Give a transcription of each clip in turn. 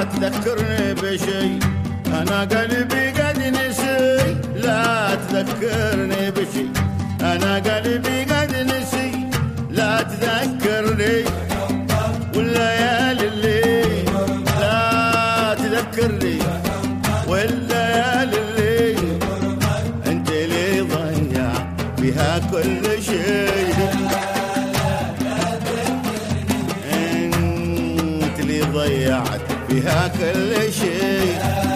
تذكرني بشي أنا قلبي قد نسي. لا تذكرني بشي أنا قلبي قد نسي. لا تذكرني والليالي اللي لا تذكرني والليالي اللي انت اللي ضيع فيها كل شيء. انت اللي ضيعت فيها كل شيء.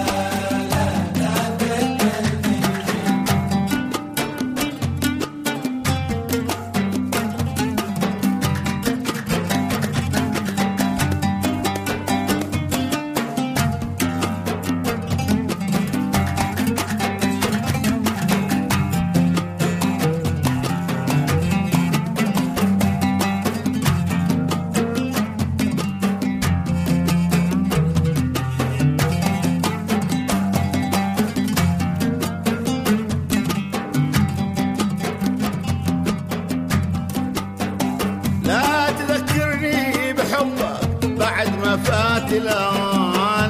لا تذكرني بحبك بعد ما فات الأوان.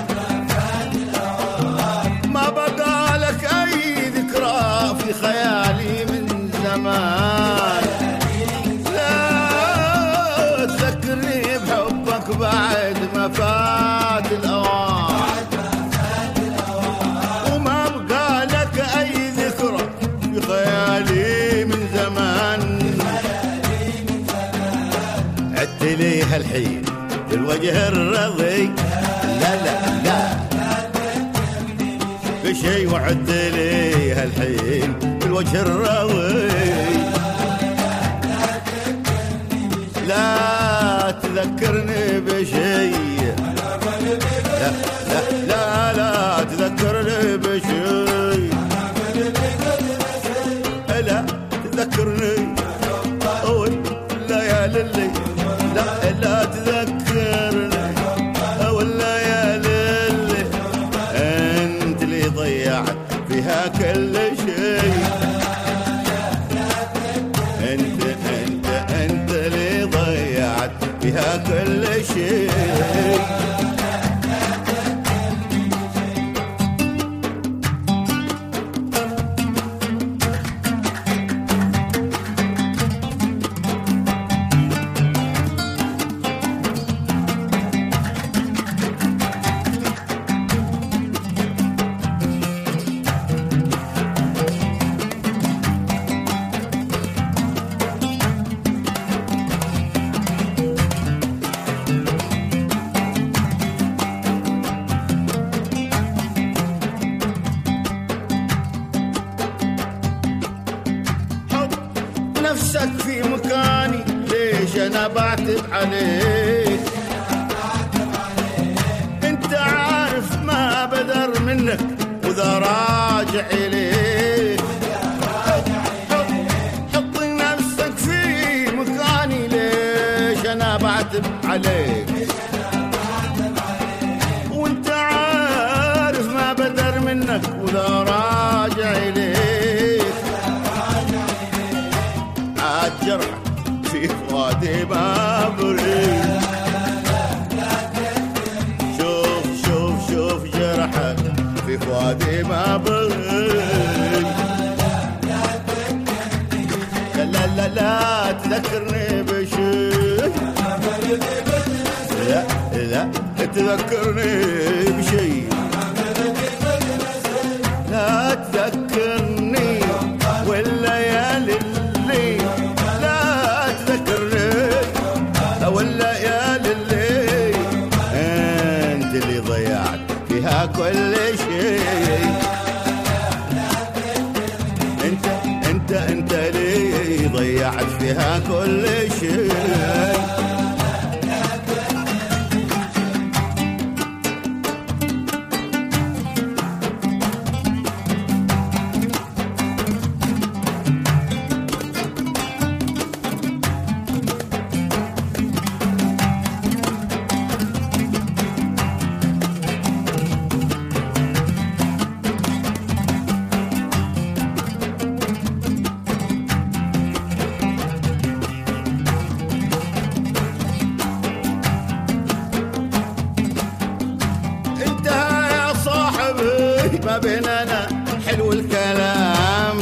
ما بقى لك أي ذكرى في خيالي من زمان. لا تذكرني بحبك بعد ما فات الأوان. وما بقى لك أي ذكرى في خيالي من زمان. عدت لي هالحين بالوجه الرضي. لا لا لا بشي وعدت لي هالحين بالوجه الرضي. لا تذكرني بشي. لا لا لا لا تذكرني بشي. لا تذكرني والليالي اللي لا تذكرني والليالي اللي انت اللي ضيعت فيها كل شيء. انت اللي ضيعت فيها كل شيء. نفسك في مكاني ليش أنا بعتب عليك. انت عارف ما بدر منك وذا راجع إليك. حط نفسك في مكاني ليش أنا بعتب عليك. وانت عارف ما بدر منك وذا راجع إليك. جرح في فؤادي ما بريد. شوف جرحك في فؤادي ما بريد. لا لا لا تذكرني بشي. لا تذكرني بشي. لا تذكرني والليالي اللي لا تذكرني والليالي اللي انت اللي ضيعت فيها كل شيء. انت اللي ضيعت فيها كل شيء. ما بيننا حلو الكلام،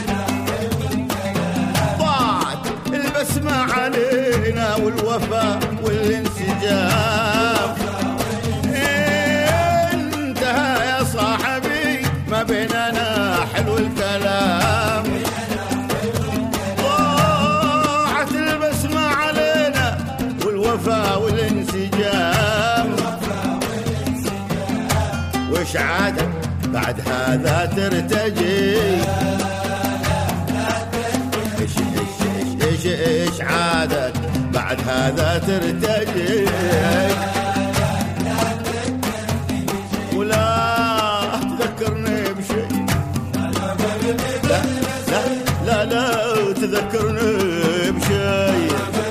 ضاعت البسمة علينا والوفاء والانسجام، انتهى يا صاحبي ما بيننا حلو الكلام، ضاعت البسمة علينا والوفاء والانسجام، وش عادك بعد هذا ترتجي؟ ايش عادك بعد هذا ترتجي؟ ولا تذكرني بشيء، لا لا لا لا تذكرني بشيء،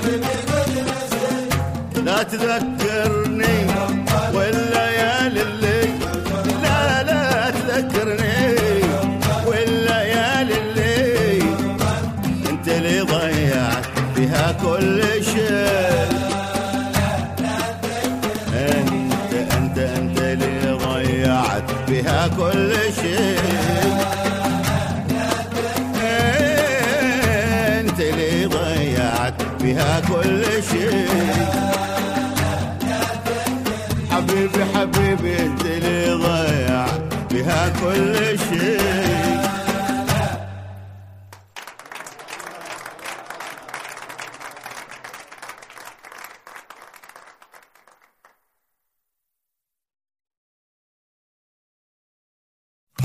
لا تذكرني والليالي اللي، لا لا تذكرني والليالي اللي انت اللي ضيعت فيها كل شيء، انت اللي ضيعت فيها كل شيء، انت اللي ضيعت فيها كل شيء، حبيبي حبيبي انت اللي ضيعت فيها كل شيء.